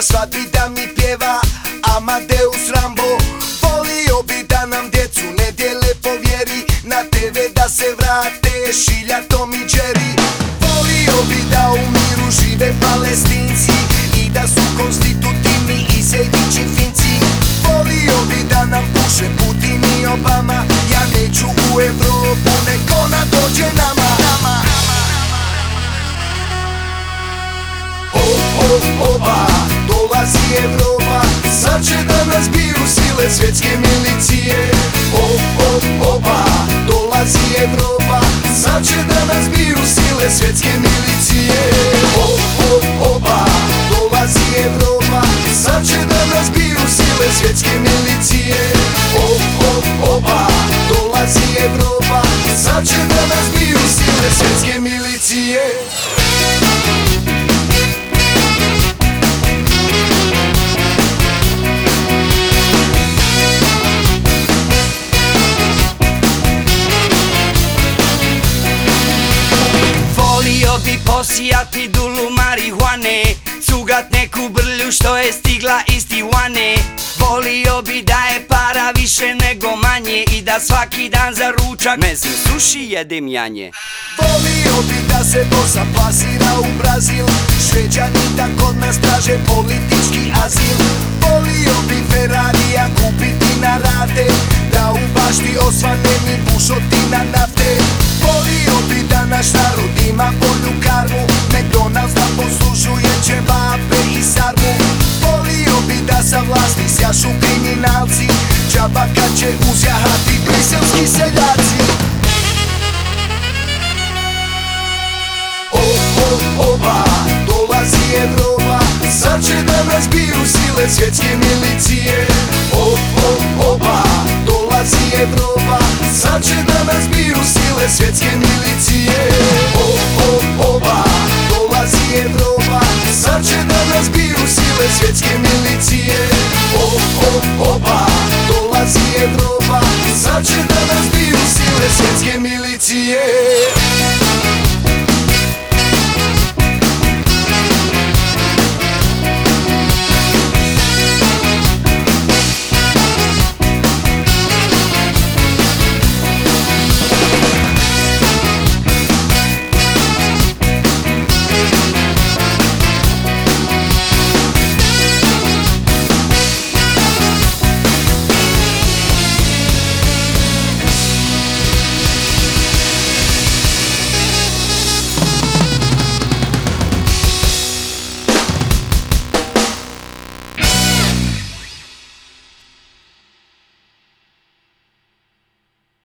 svadbi da mi pjeva Amadeus Rambo. Volio bi da nam djecu ne dijele po vjeri, na TV da se vrate Šilja, Tom i Jerry. Volio bi da u miru žive Palestinci i da su konstitutivni i Sejdić i Finci. Volio bi da nam puše Putin i Obama, ja neću u Evropu, nek ona dođe nama. Oba, dolazi Evropa, sad će da nas biju sile svjetske milicije. Oba, dolazi Evropa, sad će da nas biju sile svjetske milicije. Oba, dolazi Evropa, sad će da nas biju sile svjetske milicije. Oba, dolazi Evropa, sad će da nas biju sile svjetske milicije. Volio bi posijati dulu marihuane, cugat neku brlju što je stigla iz Tijuane. Volio bi da je para više nego manje i da svaki dan za ručak meze suši jedem janje. Volio bi da se Bosa plasira u Brazil, Šveđani da kod nas traže politički azil. Volio bi Ferrarija kupiti na rate, da u bašti osvane mi bušotina nafte. Volio bi da naš narod ima bolju karmu, McDonald's da poslužuje ćevape i sarmu. Volio bi da sa vlasti sjašu kriminalci, džaba kad će uzjahati briselski seljaci. Oba, dolazi Evropa, sad će da nas biju sile svjetske milicije. Oba, dolazi Evropa, sad će da nas biju sile svjetske milicije.